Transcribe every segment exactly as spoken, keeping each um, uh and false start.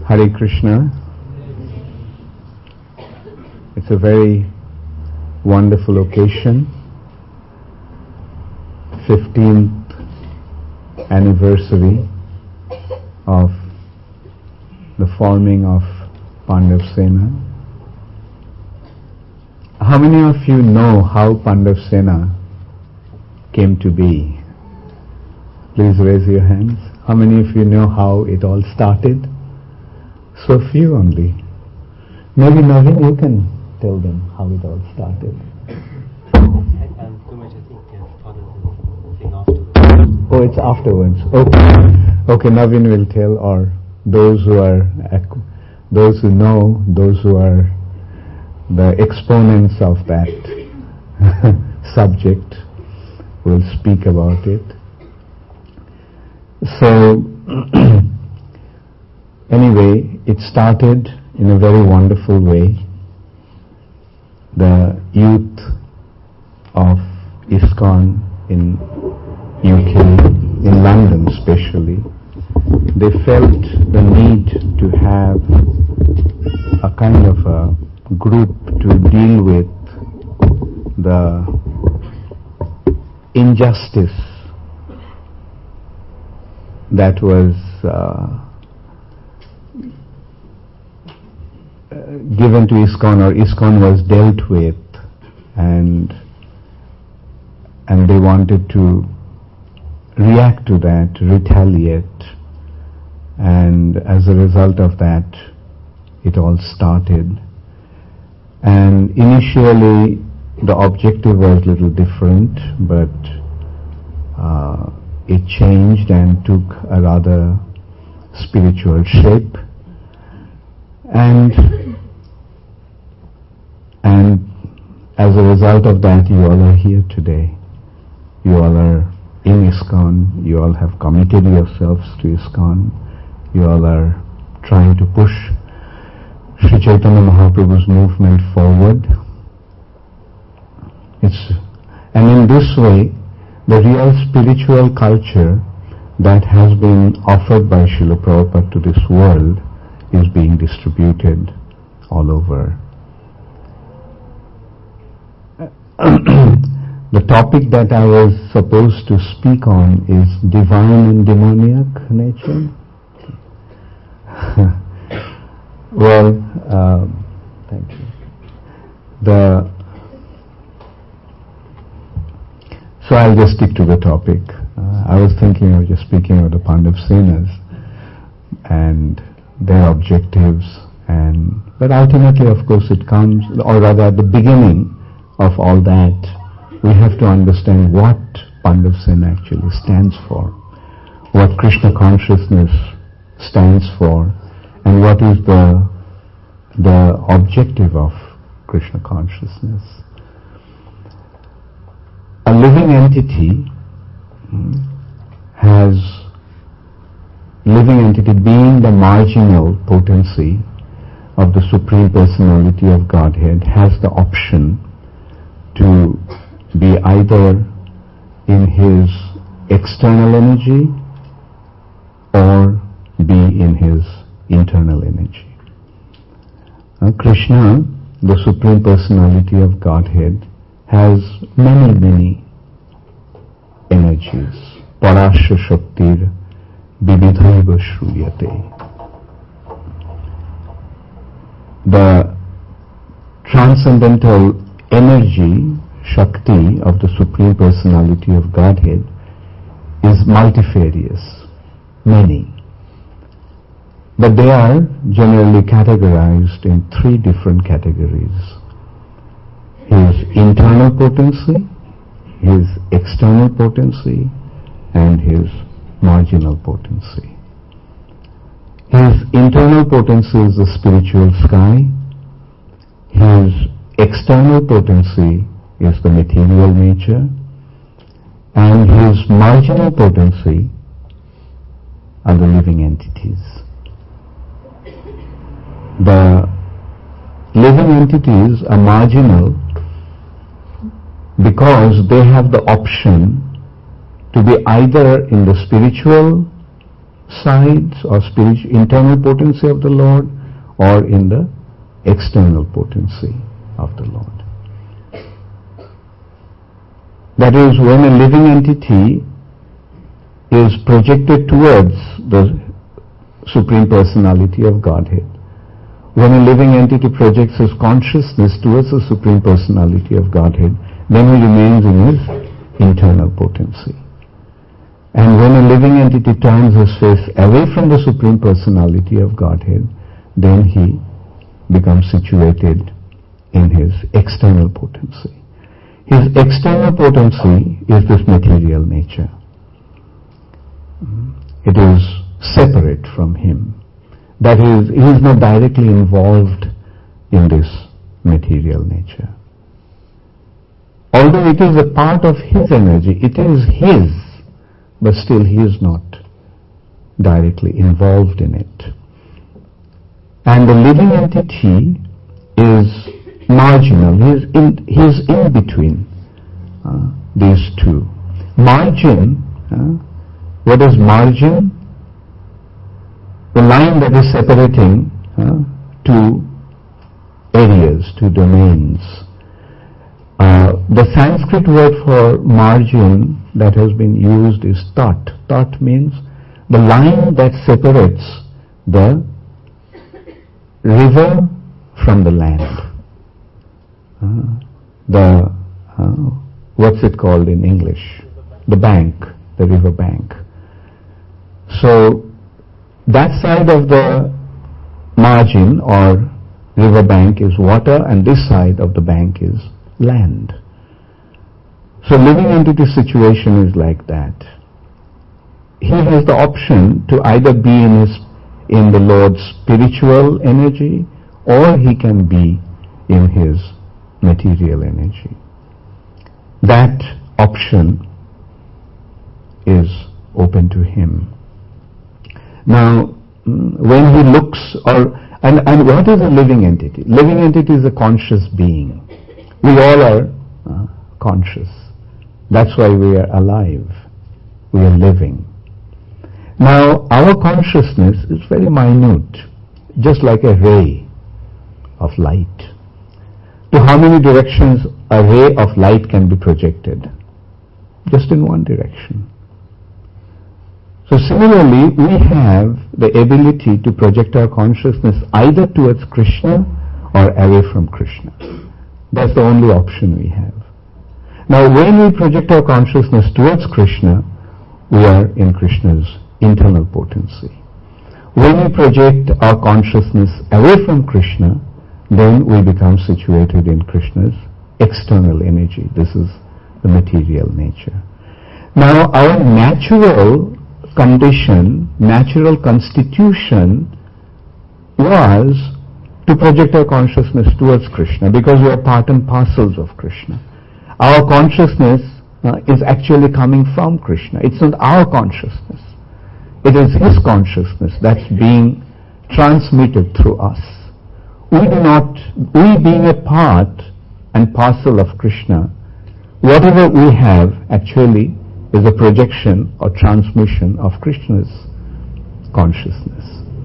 Hare Krishna. It's a very wonderful occasion, fifteenth anniversary of the forming of Pandav Sena. How many of you know how Pandav Sena came to be? Please raise your hands. How many of you know how it all started? So few only. Maybe Navin, you can tell them how it all started. Um, too much, I think uh, father will sing afterwards. Oh, it's afterwards. Okay. Okay, Navin will tell, or those who are, those who know, those who are the exponents of that subject will speak about it. So, anyway, it started in a very wonderful way. The youth of ISKCON in U K, in London especially, they felt the need to have a kind of a group to deal with the injustice that was uh, given to ISKCON, or ISKCON was dealt with, and and they wanted to react to that, retaliate, and as a result of that, it all started. And initially, the objective was a little different, but uh, it changed and took a rather spiritual shape. And and as a result of that, you all are here today. You all are in ISKCON. You all have committed yourselves to ISKCON. You all are trying to push Sri Chaitanya Mahaprabhu's movement forward. It's, and in this way, the real spiritual culture that has been offered by Srila Prabhupada to this world is being distributed all over. The topic that I was supposed to speak on is divine and demoniac nature. Well, uh, thank you. The so I'll just stick to the topic. Uh, I was thinking of just speaking of the Pandav Senas and their objectives, and but ultimately, of course, it comes, or rather, at the beginning of all that, we have to understand what Pandav Sena actually stands for, what Krishna consciousness stands for, and what is the the objective of Krishna consciousness. A living entity has, living entity being the marginal potency of the Supreme Personality of Godhead, has the option to be either in his external energy or be in his internal energy. Now, Krishna, the Supreme Personality of Godhead, has many, many energies. Parasya Shaktir Vividhaiva Shruyate. The transcendental energy, Shakti, of the Supreme Personality of Godhead is multifarious, many. But they are generally categorized in three different categories. His internal potency, his external potency, and his marginal potency. His internal potency is the spiritual sky. His external potency is the material nature. And his marginal potency are the living entities. The living entities are marginal because they have the option to be either in the spiritual sides or spiritual internal potency of the Lord, or in the external potency of the Lord. That is, when a living entity is projected towards the Supreme Personality of Godhead, when a living entity projects his consciousness towards the Supreme Personality of Godhead, then he remains in his internal potency. And when a living entity turns his face away from the Supreme Personality of Godhead, then he becomes situated in his external potency. His external potency is this material nature. It is separate from him. That is, he is not directly involved in this material nature. Although it is a part of his energy, it is his, but still he is not directly involved in it. And the living entity is marginal. He is in, he is in between uh, these two. Margin, uh, what is margin? The line that is separating uh, two areas, two domains. Uh, the Sanskrit word for margin that has been used is tat. Tat means the line that separates the river from the land. Uh, the, uh, what's it called in English? The bank, the river bank. So, that side of the margin or river bank is water, and this side of the bank is land. So living entity situation is like that. He has the option to either be in his in the Lord's spiritual energy, or he can be in his material energy. That option is open to him. Now, when he looks, or and, and what is a living entity? Living entity is a conscious being. We all are uh, conscious. That's why we are alive. We are living. Now, our consciousness is very minute, just like a ray of light. To how many directions a ray of light can be projected? Just in one direction. So similarly, we have the ability to project our consciousness either towards Krishna or away from Krishna. That's the only option we have. Now when we project our consciousness towards Krishna, we are in Krishna's internal potency. When we project our consciousness away from Krishna, then we become situated in Krishna's external energy. This is the material nature. Now our natural condition, natural constitution was to project our consciousness towards Krishna, because we are part and parcels of Krishna. Our consciousness uh, is actually coming from Krishna. It's not our consciousness. It is his consciousness that's being transmitted through us. We do not, we being a part and parcel of Krishna, whatever we have actually is a projection or transmission of Krishna's consciousness.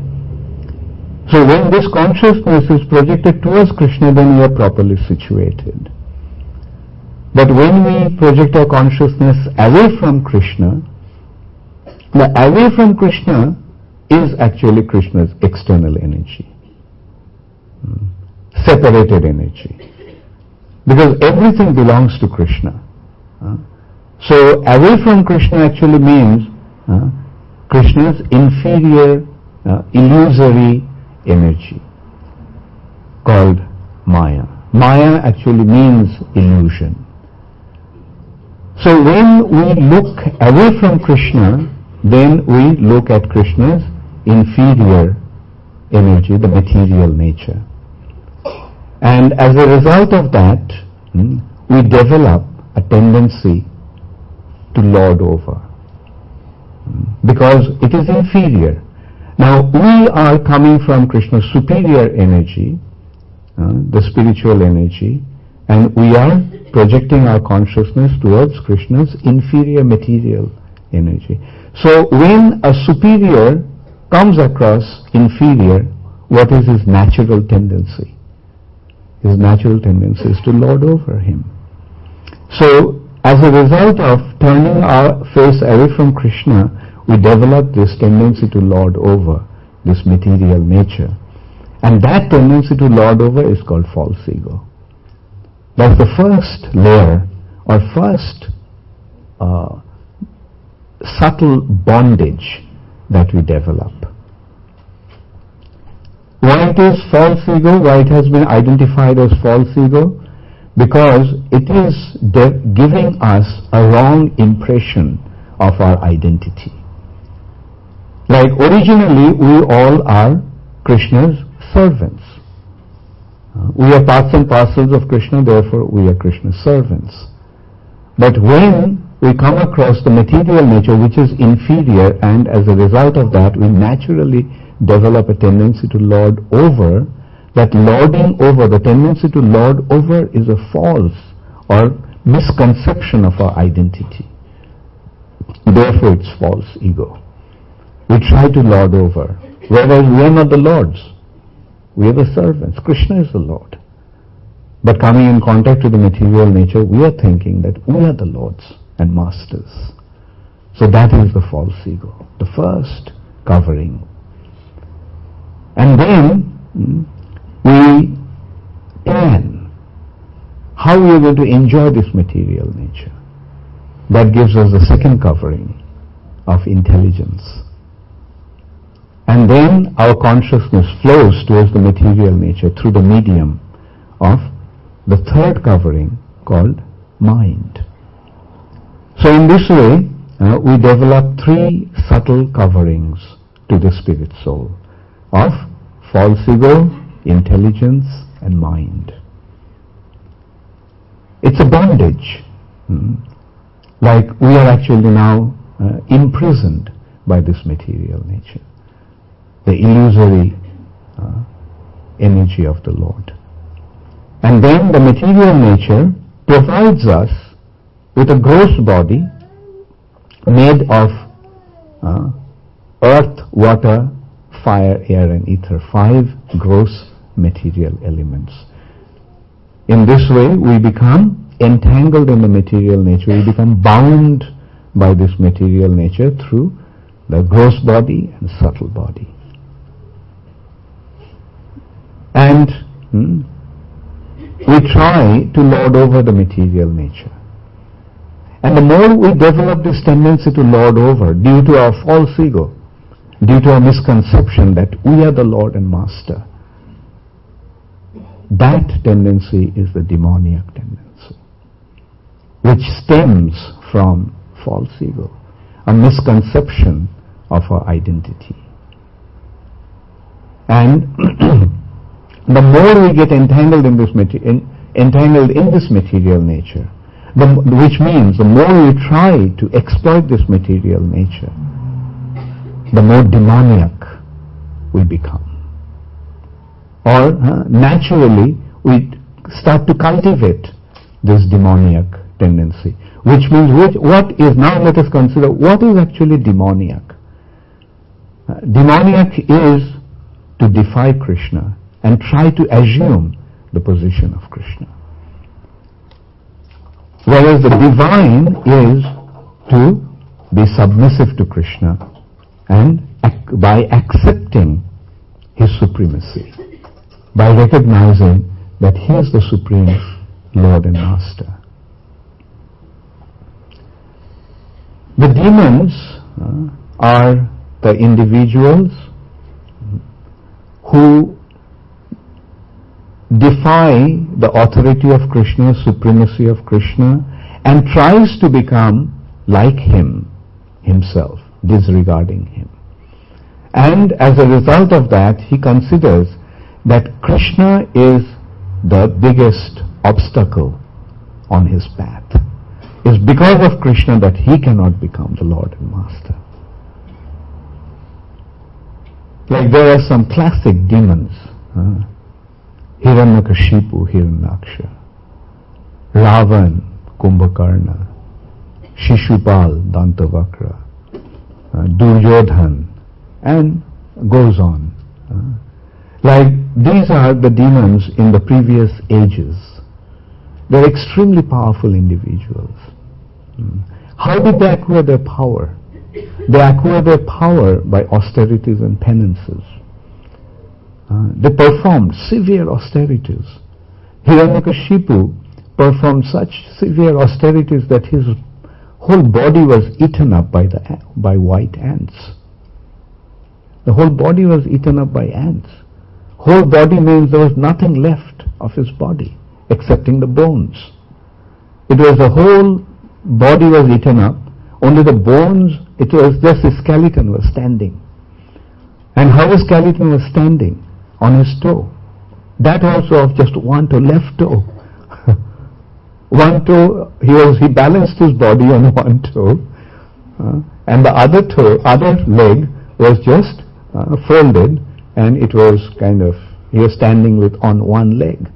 So when this consciousness is projected towards Krishna, then we are properly situated. But when we project our consciousness away from Krishna, the away from Krishna is actually Krishna's external energy, separated energy, because everything belongs to Krishna. So away from Krishna actually means uh, Krishna's inferior, uh, illusory energy called Maya. Maya actually means illusion. So when we look away from Krishna, then we look at Krishna's inferior energy, the material nature. And as a result of that, hmm, we develop a tendency to lord over, because it is inferior. Now we are coming from Krishna's superior energy, uh, the spiritual energy, and we are projecting our consciousness towards Krishna's inferior material energy. So when a superior comes across inferior, what is his natural tendency? His natural tendency is to lord over him. So as a result of turning our face away from Krishna, we develop this tendency to lord over this material nature. And that tendency to lord over is called false ego. That's the first layer or first uh, subtle bondage that we develop. Why it is false ego? Why it has been identified as false ego? Because it is de- giving us a wrong impression of our identity. Like originally we all are Krishna's servants. Uh, we are parts and parcels of Krishna, therefore we are Krishna's servants. But when we come across the material nature which is inferior, and as a result of that we naturally develop a tendency to lord over, that lording over, the tendency to lord over is a false or misconception of our identity. Therefore it's false ego. We try to lord over, whereas we are not the lords. We are the servants. Krishna is the Lord. But coming in contact with the material nature, we are thinking that we are the lords and masters. So that is the false ego, the first covering. And then hmm, we plan how we are going to enjoy this material nature. That gives us the second covering of intelligence. And then our consciousness flows towards the material nature through the medium of the third covering called mind. So in this way, uh, we develop three subtle coverings to the spirit soul of false ego, intelligence, and mind. It's a bondage. Hmm? Like we are actually now uh, imprisoned by this material nature, the illusory uh, energy of the Lord. And then the material nature provides us with a gross body made of uh, earth, water, fire, air and ether, five gross material elements. In this way we become entangled in the material nature, we become bound by this material nature through the gross body and subtle body. And hmm, we try to lord over the material nature. And the more we develop this tendency to lord over due to our false ego, due to our misconception that we are the Lord and Master, that tendency is the demoniac tendency, which stems from false ego, a misconception of our identity. And the more we get entangled in this mater- in, entangled in this material nature, the, which means the more we try to exploit this material nature, the more demoniac we become. Or uh, naturally we start to cultivate this demoniac tendency, which means which, what is, now let us consider what is actually demoniac. Uh, demoniac is to defy Krishna and try to assume the position of Krishna. Whereas the divine is to be submissive to Krishna and ac- by accepting his supremacy, by recognizing that he is the supreme Lord and Master. The demons uh, are the individuals who defy the authority of Krishna, supremacy of Krishna, and tries to become like him, himself, disregarding him. And as a result of that, he considers that Krishna is the biggest obstacle on his path. It's because of Krishna that he cannot become the Lord and Master. Like there are some classic demons, uh, Hiranyakashipu, Hiranyaksha, Ravan, Kumbhakarna, Shishupal, Dantavakra, uh, Duryodhan, and goes on. Uh, like these are the demons in the previous ages. They're extremely powerful individuals. Mm. How did they acquire their power? They acquire their power by austerities and penances. Uh, they performed severe austerities. Hiranyakashipu performed such severe austerities that his whole body was eaten up by the by white ants. The whole body was eaten up by ants. Whole body means there was nothing left of his body excepting the bones. It was the whole body was eaten up, only the bones, it was just his skeleton was standing. And how his skeleton was standing? On his toe. That also of just one toe, left toe. One toe, he was he balanced his body on one toe, uh, and the other toe, other leg was just uh, folded, and it was kind of, he was standing with on one leg.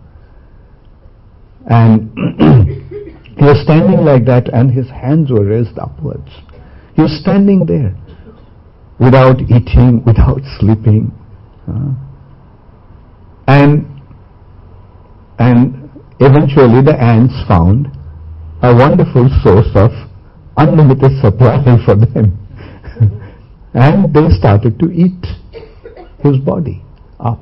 And he was standing like that, and his hands were raised upwards. He was standing there without eating, without sleeping. Uh, and and eventually the ants found a wonderful source of unlimited supply for them. And they started to eat his body up.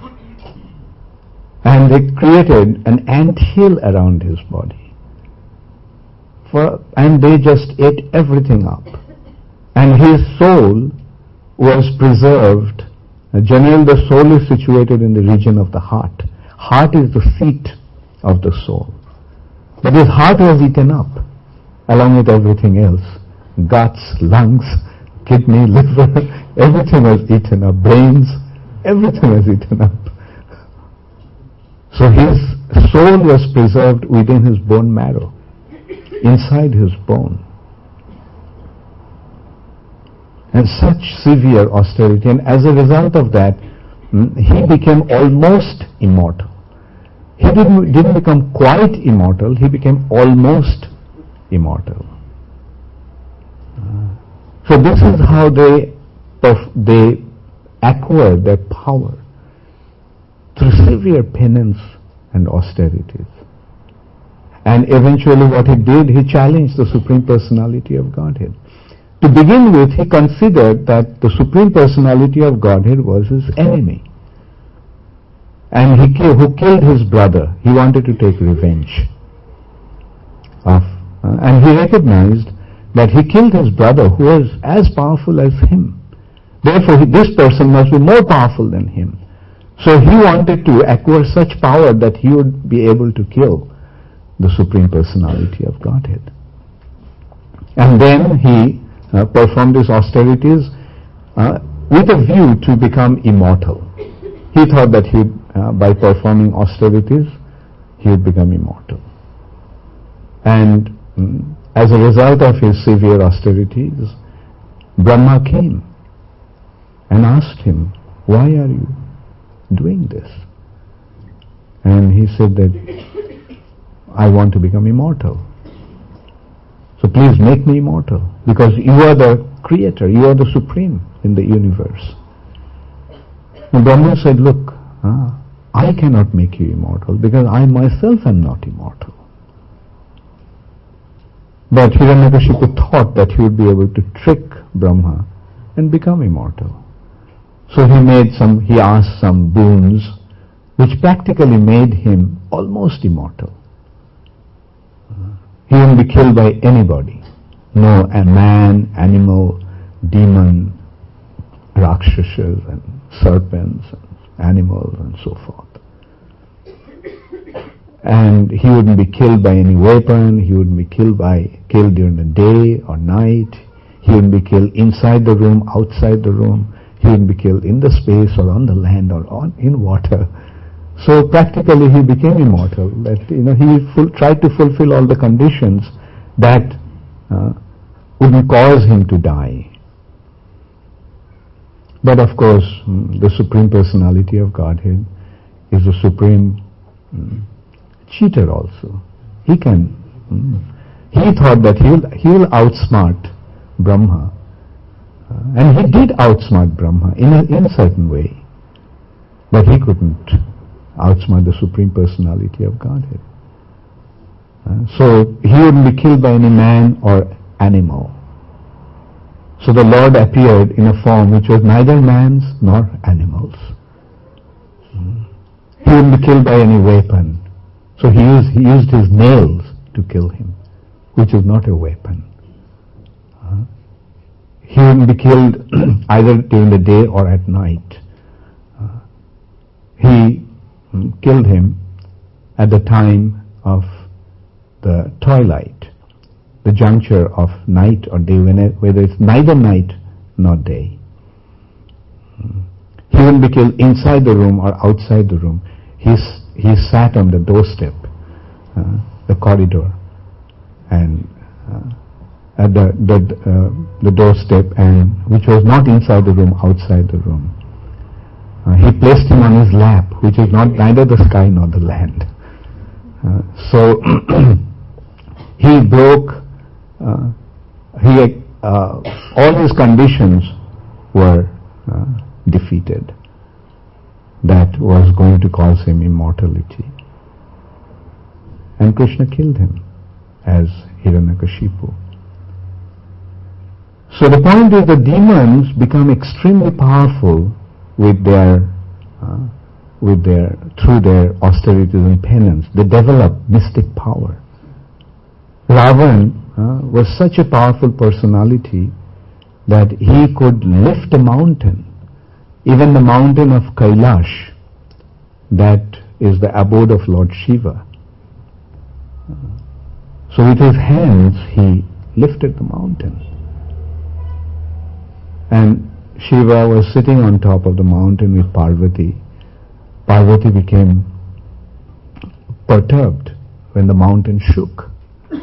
And they created an ant hill around his body. For, and they just ate everything up. And his soul was preserved. Generally the soul is situated in the region of the heart. Heart is the seat of the soul. But his heart was eaten up along with everything else. Guts, lungs, kidney, liver, everything was eaten up. Brains, everything was eaten up. So his soul was preserved within his bone marrow, inside his bone. And such severe austerity, and as a result of that, he became almost immortal. He didn't, didn't become quite immortal, he became almost immortal. Uh, so this is how they, they acquired their power, through severe penance and austerities. And eventually what he did, he challenged the Supreme Personality of Godhead. To begin with, he considered that the Supreme Personality of Godhead was his enemy. And he ki- who killed his brother, he wanted to take revenge of, uh, and he recognized that he killed his brother who was as powerful as him. Therefore, he, this person must be more powerful than him. So he wanted to acquire such power that he would be able to kill the Supreme Personality of Godhead. And then he uh, performed his austerities uh, with a view to become immortal. He thought that he, uh, by performing austerities, he would become immortal. And mm, as a result of his severe austerities, Brahma came and asked him, "Why are you doing this?" And he said that, "I want to become immortal. So please make me immortal, because you are the creator, you are the supreme in the universe." And Brahma said, "Look, uh, I cannot make you immortal because I myself am not immortal." But Hiranyakashipu thought that he would be able to trick Brahma and become immortal. So he made some, he asked some boons which practically made him almost immortal. He wouldn't be killed by anybody. No, a man, animal, demon, rakshasas and serpents and animals and so forth. And he wouldn't be killed by any weapon, he wouldn't be killed by killed during the day or night, he wouldn't be killed inside the room, outside the room, he wouldn't be killed in the space or on the land or on in water. So practically he became immortal. That, you know, he full, tried to fulfill all the conditions that uh, wouldn't cause him to die. But of course, mm, the Supreme Personality of Godhead is the supreme mm, cheater also. He can, mm, he thought that he will, he will outsmart Brahma Uh, and he did outsmart Brahma in a, in a certain way. But he couldn't outsmart the Supreme Personality of Godhead. Uh, so he wouldn't be killed by any man or animal. So the Lord appeared in a form which was neither man's nor animals. Uh, he wouldn't be killed by any weapon. So he used, he used his nails to kill him, which is not a weapon. Uh, he wouldn't be killed either during the day or at night. Uh, he um, killed him at the time of the twilight, the juncture of night or day, whether it's neither night nor day. Uh, he wouldn't be killed inside the room or outside the room. He's, he sat on the doorstep, uh, the corridor, and uh, at the the, uh, the doorstep, and which was not inside the room, outside the room. Uh, he placed him on his lap, which is not neither the sky nor the land. Uh, so he broke. Uh, he uh, all his conditions were uh, defeated. That was going to cause him immortality. And Krishna killed him as Hiranyakashipu. So the point is, the demons become extremely powerful with their, uh, with their, through their austerities and penance. They develop mystic power. Ravan uh, was such a powerful personality that he could lift a mountain. Even the mountain of Kailash, that is the abode of Lord Shiva. So with his hands he lifted the mountain. And Shiva was sitting on top of the mountain with Parvati. Parvati became perturbed when the mountain shook.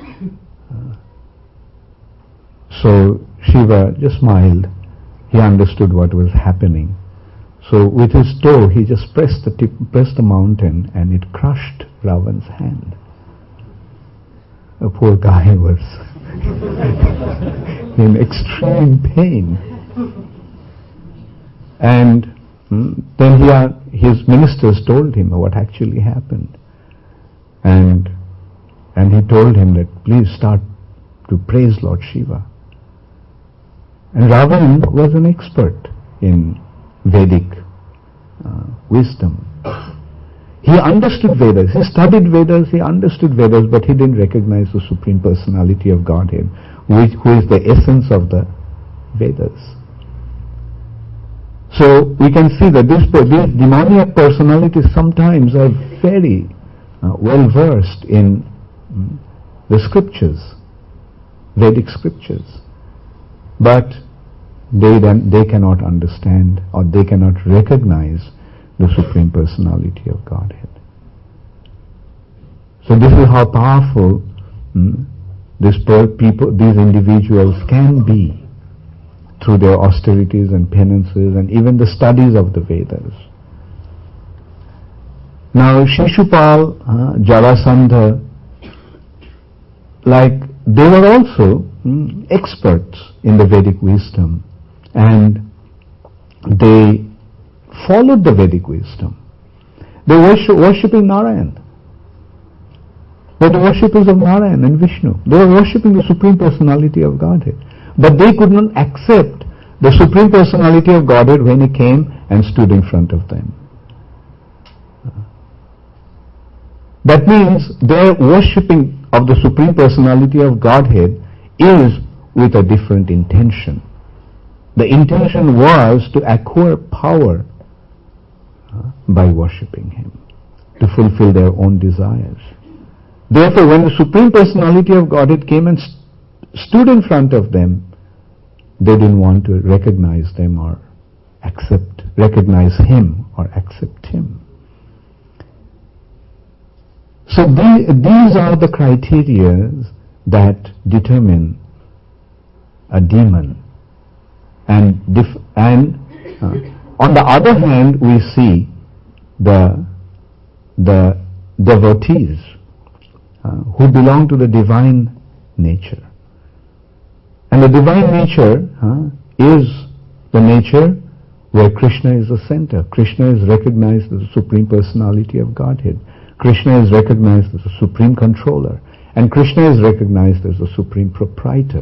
So Shiva just smiled. He understood what was happening. So with his toe, he just pressed the tip, pressed the mountain, and it crushed Ravan's hand. The poor guy was in extreme pain. And hmm, then he, uh, his ministers told him what actually happened. And, and he told him that, please start to praise Lord Shiva. And Ravan was an expert in Vedic uh, wisdom. He understood Vedas, he studied Vedas, he understood Vedas, but he didn't recognize the Supreme Personality of Godhead, which, who is the essence of the Vedas. So we can see that this, these demoniac personalities sometimes are very uh, well versed in um, the scriptures, Vedic scriptures, but they then they cannot understand or they cannot recognize the Supreme Personality of Godhead. So this is how powerful hmm, this people, these individuals can be through their austerities and penances and even the studies of the Vedas. Now Shishupal, uh, Jarasandha, like they were also hmm, experts in the Vedic wisdom, and they followed the Vedic wisdom. They were worship, worshipping Narayan. They were the worshippers of Narayan and Vishnu. They were worshipping the Supreme Personality of Godhead. But they could not accept the Supreme Personality of Godhead when He came and stood in front of them. That means their worshipping of the Supreme Personality of Godhead is with a different intention. The intention was to acquire power uh, by worshipping Him, to fulfill their own desires. Therefore, when the Supreme Personality of Godhead came and st- stood in front of them, they didn't want to recognize them or accept, recognize Him or accept Him. So the, these are the criteria that determine a demon. And, dif- and uh, on the other hand, we see the, the devotees uh, who belong to the divine nature. And the divine nature uh, is the nature where Krishna is the center. Krishna is recognized as the Supreme Personality of Godhead. Krishna is recognized as the Supreme Controller. And Krishna is recognized as the Supreme Proprietor.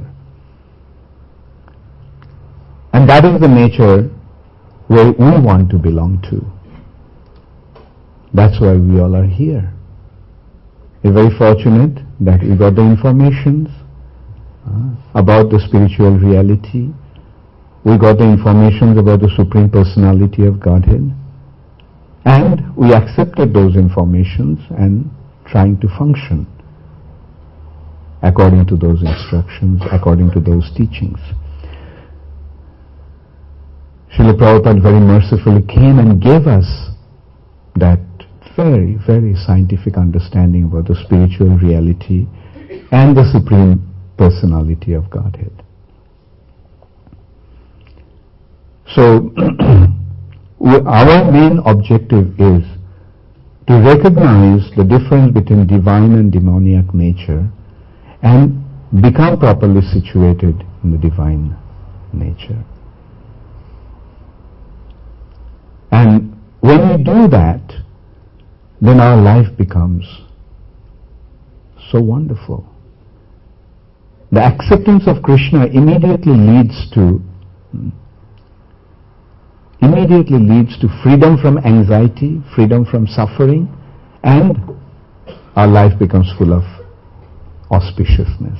And that is the nature where we want to belong to. That's why we all are here. We're very fortunate that we got the informations uh, about the spiritual reality. We got the information about the Supreme Personality of Godhead. And we accepted those informations and trying to function according to those instructions, according to those teachings. Srila Prabhupada very mercifully came and gave us that very, very scientific understanding about the spiritual reality and the Supreme Personality of Godhead. So, our main objective is to recognize the difference between divine and demoniac nature and become properly situated in the divine nature. And when we do that, then our life becomes so wonderful. The acceptance of Krishna immediately leads to immediately leads to freedom from anxiety, freedom from suffering, and our life becomes full of auspiciousness.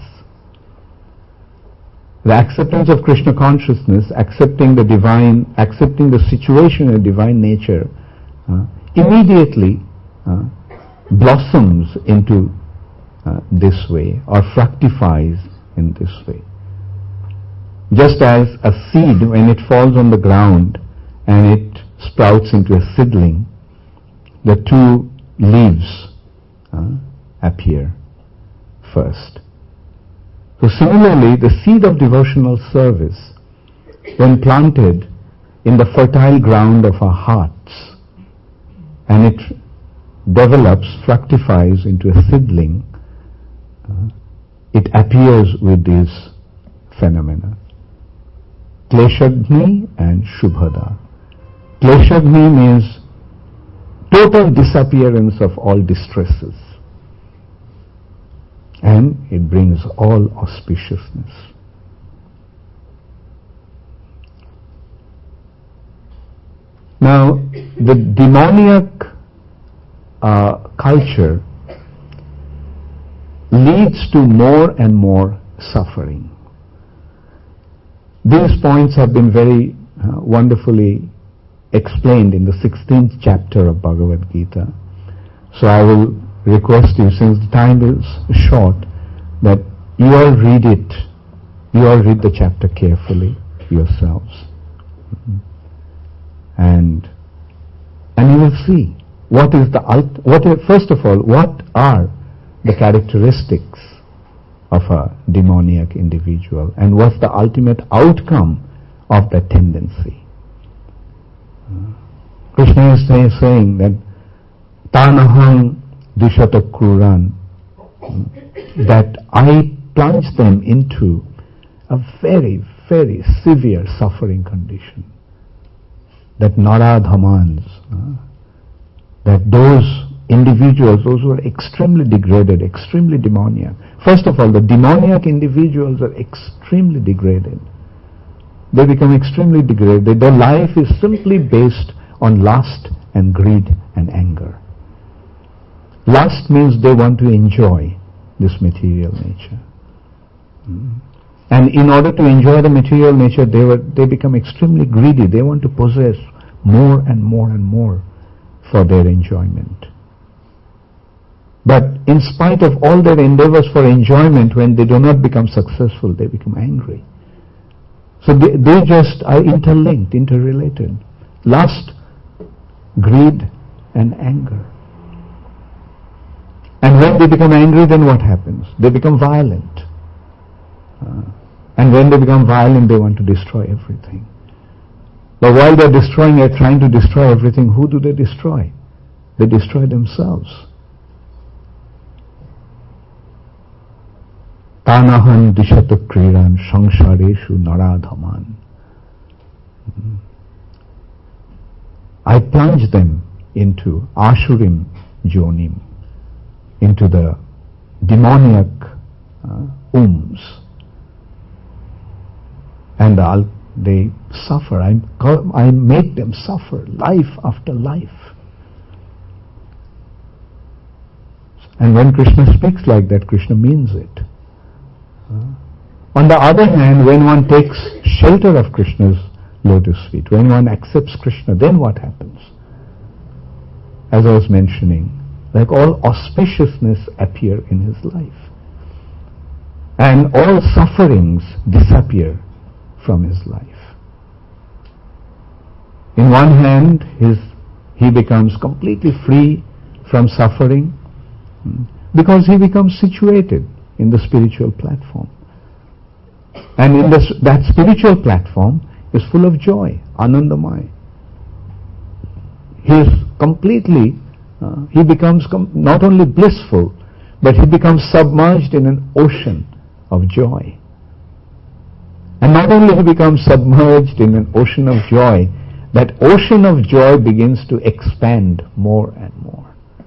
The acceptance of Krishna consciousness, accepting the divine, accepting the situation in divine nature, uh, immediately uh, blossoms into uh, this way, or fructifies in this way. Just as a seed, when it falls on the ground and it sprouts into a seedling, the two leaves uh, appear first. So similarly, the seed of devotional service, when planted in the fertile ground of our hearts, and it develops, fructifies into a seedling, uh, it appears with these phenomena. Kleshagni and Shubhada. Kleshagni means total disappearance of all distresses. And it brings all auspiciousness. Now, the demoniac uh, culture leads to more and more suffering. These points have been very uh, wonderfully explained in the sixteenth chapter of Bhagavad Gita. So I will request you, since the time is short, that you all read it, you all read the chapter carefully yourselves. Mm-hmm. And and you will see what is the ult- what is, first of all, what are the characteristics of a demoniac individual, and what's the ultimate outcome of that tendency. Uh, Krishna is say, saying that Tanaham Dishata Kuran, that I plunge them into a very, very severe suffering condition. That Naradhamans, uh, that those individuals, those who are extremely degraded, extremely demoniac. First of all, the demoniac individuals are extremely degraded. They become extremely degraded. Their life is simply based on lust and greed and anger. Lust means they want to enjoy this material nature. Mm. And in order to enjoy the material nature, they were, they become extremely greedy. They want to possess more and more and more for their enjoyment. But in spite of all their endeavors for enjoyment, when they do not become successful, they become angry. So they, they just are interlinked, interrelated. Lust, greed, and anger. And when they become angry, then what happens? They become violent. Uh, and when they become violent, they want to destroy everything. But while they're destroying, they're trying to destroy everything, who do they destroy? They destroy themselves. Tanahan dishata kriran sangshareshu naradhaman. I plunge them into Ashurim Jonim, into the demoniac uh, wombs, and I'll, they suffer. I, I make them suffer life after life. And when Krishna speaks like that, Krishna means it. Uh, on the other hand, when one takes shelter of Krishna's lotus feet, when one accepts Krishna, then what happens? As I was mentioning, like all auspiciousness appear in his life, and all sufferings disappear from his life. In one hand, his, he becomes completely free from suffering, because he becomes situated in the spiritual platform. And in this, that spiritual platform is full of joy, Anandamaya. He is completely, uh, he becomes com- not only blissful, but he becomes submerged in an ocean of joy. And not only he becomes submerged in an ocean of joy, that ocean of joy begins to expand more and more.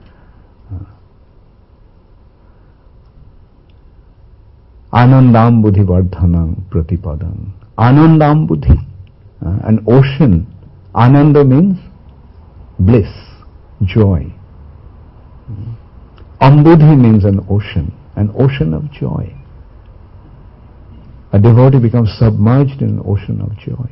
Anandam buddhi vardhanam pratipadam. Anandam buddhi, uh, an ocean. Ananda means bliss, joy. Ambudhi means an ocean, an ocean of joy. A devotee becomes submerged in an ocean of joy.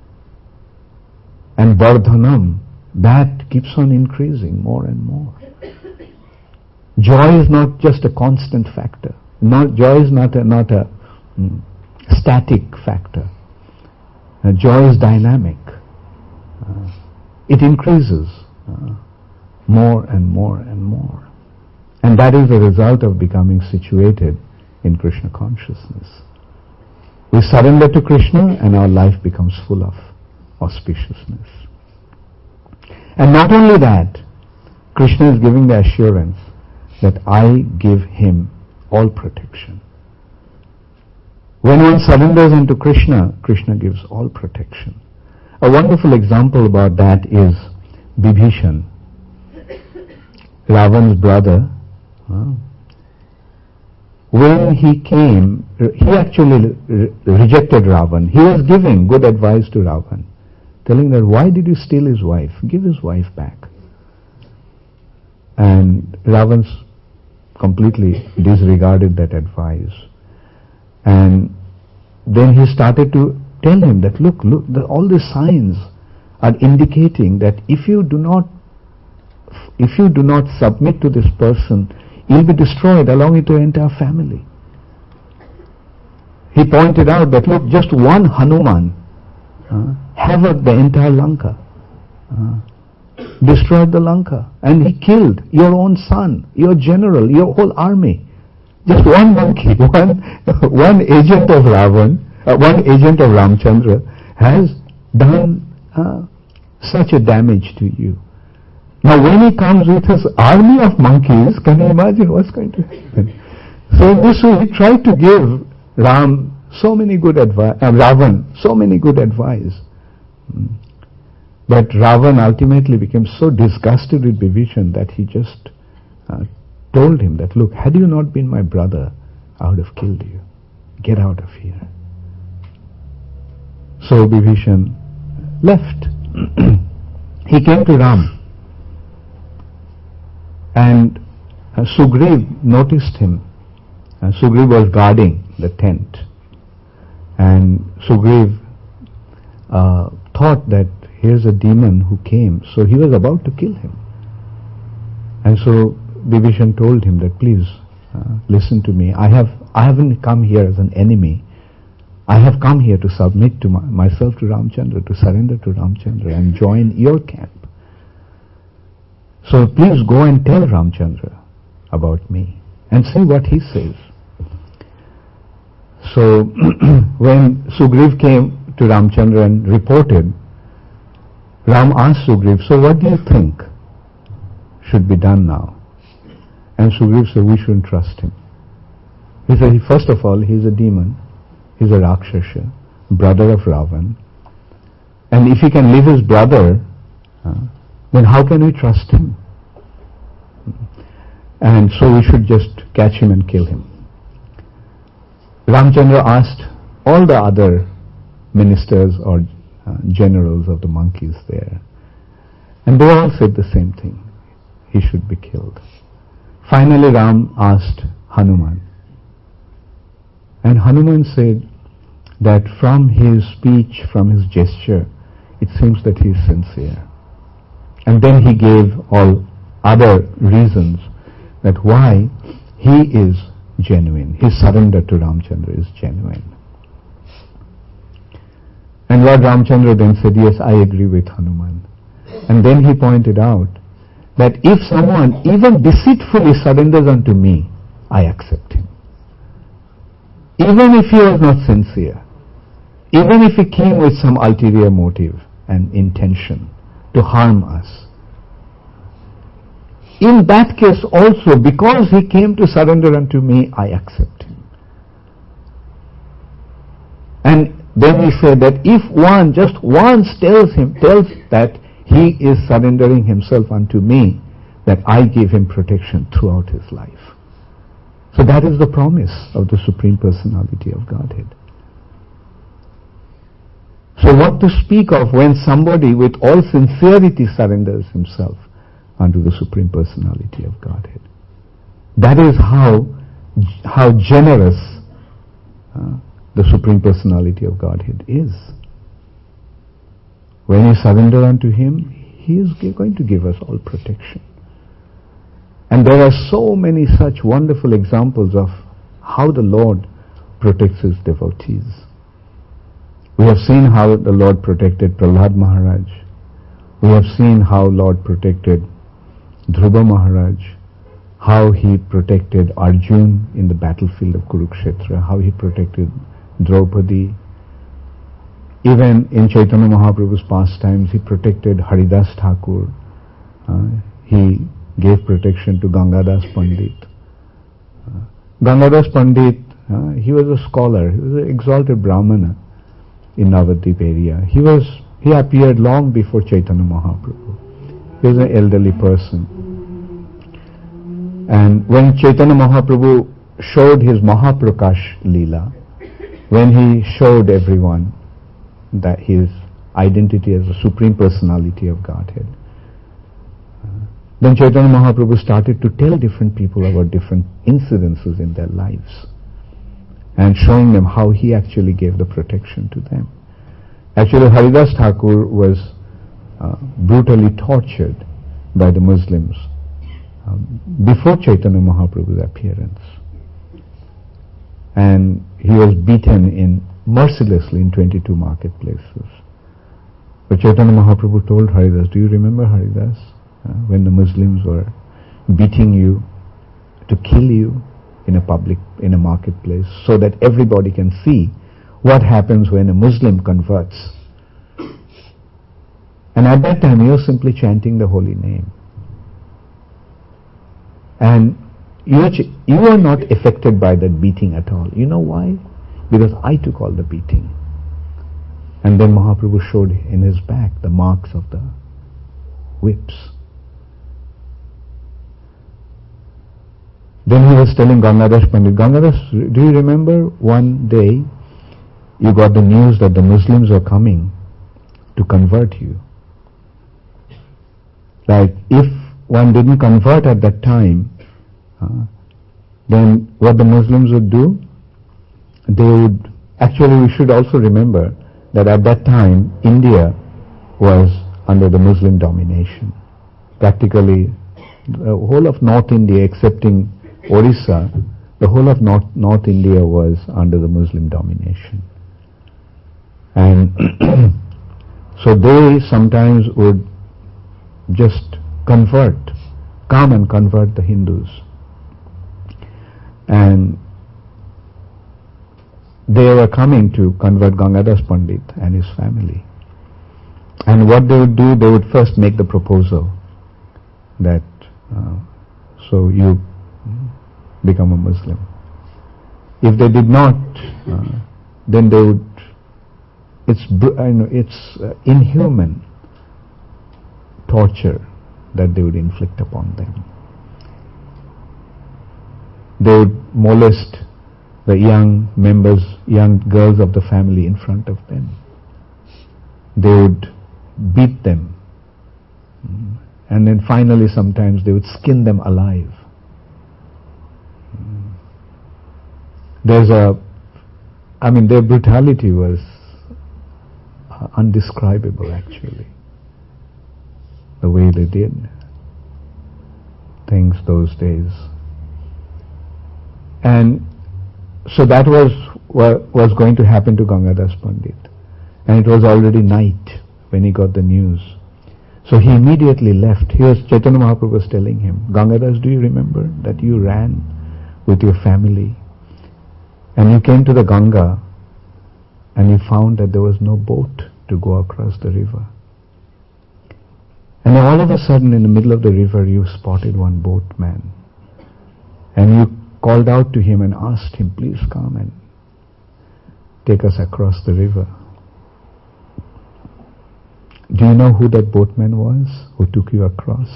And vardhanam, that keeps on increasing more and more. Joy is not just a constant factor. Not, joy is not a, not a mm, static factor. Uh, joy is dynamic. Uh, it increases uh, more and more and more. And that is the result of becoming situated in Krishna consciousness. We surrender to Krishna and our life becomes full of auspiciousness. And not only that, Krishna is giving the assurance that I give him all protection. When one surrenders unto Krishna, Krishna gives all protection. A wonderful example about that is Bibhishan, Ravan's brother. Uh, when he came, he actually re- rejected Ravan. He was giving good advice to Ravan, telling that, why did you steal his wife? Give his wife back. And Ravan's completely disregarded that advice. And then he started to tell him that, look, look, the, all the signs are indicating that if you do not, if you do not submit to this person, you'll be destroyed along with your entire family. He pointed out that, look, just one Hanuman uh, havoc the entire Lanka. Uh, destroyed the Lanka, and he killed your own son, your general, your whole army. Just one monkey, one one agent of Ravan, uh, one agent of Ramchandra has done uh, such a damage to you. Now when he comes with his army of monkeys, can you imagine what's going to happen? So in this way he tried to give Ram so many good advice, uh, Ravan so many good advice. Hmm. But Ravan ultimately became so disgusted with Bibhishan that he just uh, told him that, look, had you not been my brother, I would have killed you. Get out of here. So Bibhishan left. He came to Ram. And uh, Sugriv noticed him. Uh, Sugriv was guarding the tent. And Sugriv uh, thought that here's a demon who came, so he was about to kill him. And so Bibhishan told him that, please uh, listen to me. I have I haven't come here as an enemy. I have come here to submit to my, myself to Ramchandra, to surrender to Ramchandra and join your camp. So please go and tell Ramchandra about me and see what he says. So when Sugriv came to Ramchandra and reported, Ram asked Sugriv, so what do you think should be done now? And Sugriv said, we shouldn't trust him. He said, first of all, he's a demon. He's a Rakshasa, brother of Ravan. And if he can leave his brother, uh, then how can we trust him? And so we should just catch him and kill him. Ramchandra asked all the other ministers or uh, generals of the monkeys there, and they all said the same thing. He should be killed. Finally Ram asked Hanuman, and Hanuman said that from his speech, from his gesture, it seems that he is sincere. And then he gave all other reasons that why he is genuine. His surrender to Ramchandra is genuine. And Lord Ramchandra then said, yes, I agree with Hanuman. And then he pointed out that if someone even deceitfully surrenders unto me, I accept him. Even if he was not sincere, even if he came with some ulterior motive and intention to harm us, in that case also, because he came to surrender unto me, I accept him. And then he said that if one just once tells him, tells that he is surrendering himself unto me, that I give him protection throughout his life. So that is the promise of the Supreme Personality of Godhead. So what to speak of when somebody with all sincerity surrenders himself unto the Supreme Personality of Godhead? That is how how generous uh, the Supreme Personality of Godhead is. When you surrender unto him, he is going to give us all protection. And there are so many such wonderful examples of how the Lord protects his devotees. We have seen how the Lord protected Prahlad Maharaj. We have seen how Lord protected Dhruva Maharaj, how he protected Arjun in the battlefield of Kurukshetra, how he protected Draupadi. Even in Chaitanya Mahaprabhu's pastimes, he protected Haridas Thakur. Uh, he gave protection to Gangadas Pandit. Uh, Gangadas Pandit, uh, he was a scholar, he was an exalted Brahmana in Navadvip area. He was, he appeared long before Chaitanya Mahaprabhu. He was an elderly person. And when Chaitanya Mahaprabhu showed his Mahaprakash Leela, when he showed everyone that his identity as the Supreme Personality of Godhead, then Chaitanya Mahaprabhu started to tell different people about different incidences in their lives and showing them how he actually gave the protection to them. Actually, Haridas Thakur was uh, brutally tortured by the Muslims um, before Chaitanya Mahaprabhu's appearance. And he was beaten in mercilessly in twenty-two marketplaces. But Chaitanya Mahaprabhu told Haridas, do you remember Haridas? Uh, when the Muslims were beating you to kill you in a public, in a marketplace, so that everybody can see what happens when a Muslim converts. And at that time, you're simply chanting the holy name. And you're, ch- you are not affected by that beating at all. You know why? Because I took all the beating. And then Mahaprabhu showed in his back the marks of the whips. Then he was telling Gangadas Pandit, Gangadas, do you remember one day you got the news that the Muslims were coming to convert you? Like if one didn't convert at that time, uh, then what the Muslims would do, they would, actually we should also remember that at that time India was under the Muslim domination. Practically the whole of North India excepting Orissa, the whole of North, North India was under the Muslim domination. And so they sometimes would just convert, come and convert the Hindus. And they were coming to convert Gangadas Pandit and his family. And what they would do, they would first make the proposal that, uh, so you become a Muslim. If they did not, uh, then they would it's you know, it's uh, inhuman torture that they would inflict upon them. They would molest the young members, young girls of the family in front of them. They would beat them. And then finally sometimes they would skin them alive. There's a, I mean their brutality was uh, undescribable actually. The way they did things those days. And so that was what was going to happen to Gangadas Pandit. And it was already night when he got the news. So he immediately left. He was, Chaitanya Mahaprabhu was telling him, Gangadas, do you remember that you ran with your family and you came to the Ganga and you found that there was no boat to go across the river. And all of a sudden in the middle of the river you spotted one boatman and you called out to him and asked him, please come and take us across the river. Do you know who that boatman was who took you across?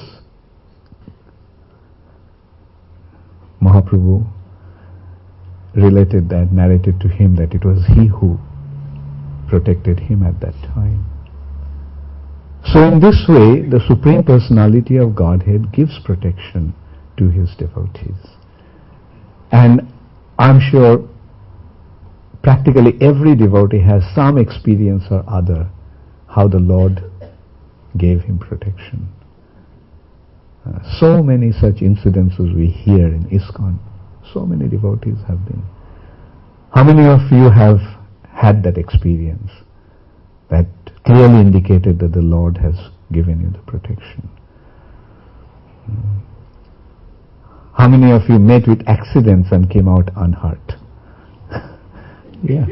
Mahaprabhu related that, narrated to him that it was he who protected him at that time. So in this way, the Supreme Personality of Godhead gives protection to his devotees. And I'm sure practically every devotee has some experience or other how the Lord gave him protection. Uh, so many such incidences we hear in ISKCON. So many devotees have been. How many of you have had that experience that clearly indicated that the Lord has given you the protection? Hmm. How many of you met with accidents and came out unhurt? Yeah.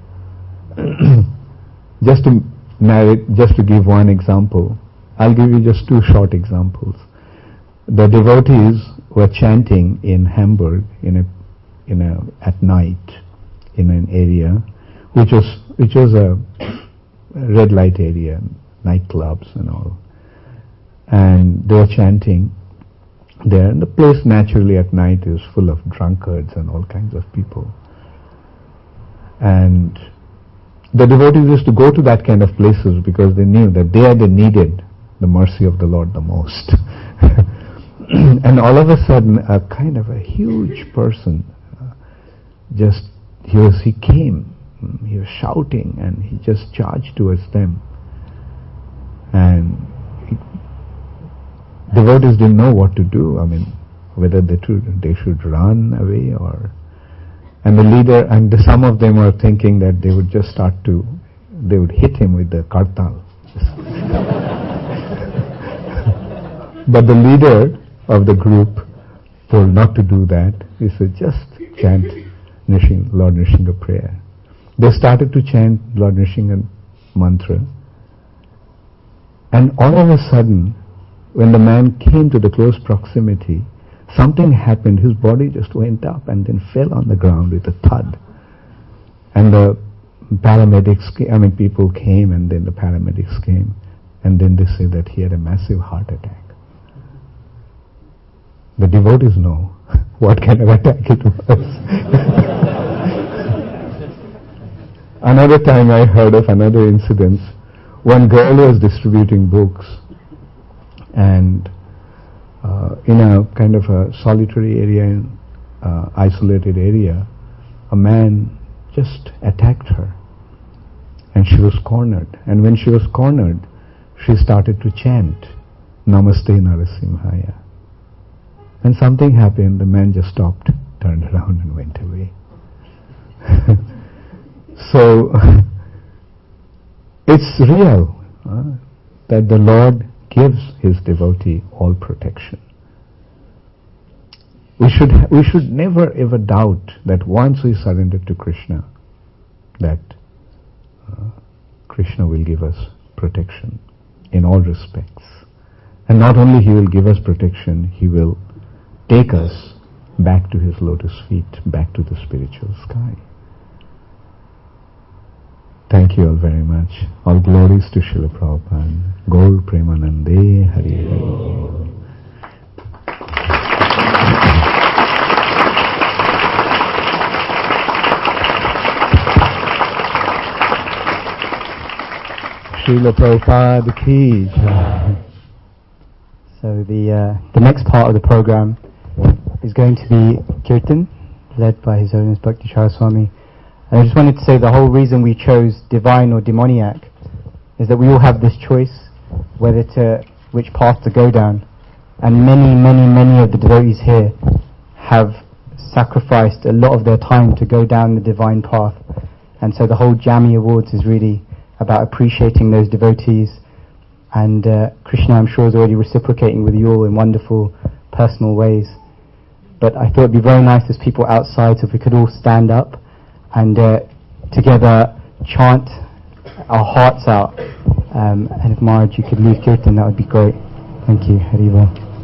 Just to narrate, just to give one example, I'll give you just two short examples. The devotees were chanting in Hamburg in a, in a, at night in an area which was which was a red light area, nightclubs and all, and they were chanting there. And the place naturally at night is full of drunkards and all kinds of people. And the devotees used to go to that kind of places because they knew that there they needed the mercy of the Lord the most. And all of a sudden, a kind of a huge person, uh, just he was he came, he was shouting, and he just charged towards them. And he, devotees didn't know what to do. I mean, whether they should they should run away or. And the leader, and the, some of them were thinking that they would just start to, they would hit him with the kartal. But the leader of the group told not to do that. He said, just chant Nrsimha, Lord Nrsimha prayer. They started to chant Lord Nrsimha mantra. And all of a sudden, when the man came to the close proximity, something happened. His body just went up and then fell on the ground with a thud. And the paramedics, came, I mean, people came, and then the paramedics came, and then they say that he had a massive heart attack. The devotees know what kind of attack it was. Another time I heard of another incident. One girl was distributing books, and uh, in a kind of a solitary area, in uh, isolated area, a man just attacked her, and she was cornered. And when she was cornered, she started to chant Namaste Narasimhaya. And something happened. The man just stopped, turned around, and went away. So it's real uh, that the Lord gives His devotee all protection. We should ha- we should never ever doubt that once we surrender to Krishna, that uh, Krishna will give us protection in all respects. And not only He will give us protection, He will take us back to His lotus feet, back to the spiritual sky. Thank you all very much. All glories to Srila Prabhupada. Gaur Premanande Hari Hari. Srila Prabhupada ki jai. So the uh, the next part of the program is going to be Kirtan, led by His Holiness Bhakti Swami. And I just wanted to say the whole reason we chose divine or demoniac is that we all have this choice whether to, which path to go down. And many, many, many of the devotees here have sacrificed a lot of their time to go down the divine path. And so the whole Jami Awards is really about appreciating those devotees. And uh, Krishna, I'm sure, is already reciprocating with you all in wonderful personal ways. But I thought it'd be very nice as people outside, so if we could all stand up and uh, together chant our hearts out. Um, and if Maharaj, you could lead Kirtan, that would be great. Thank you. Hari Bol.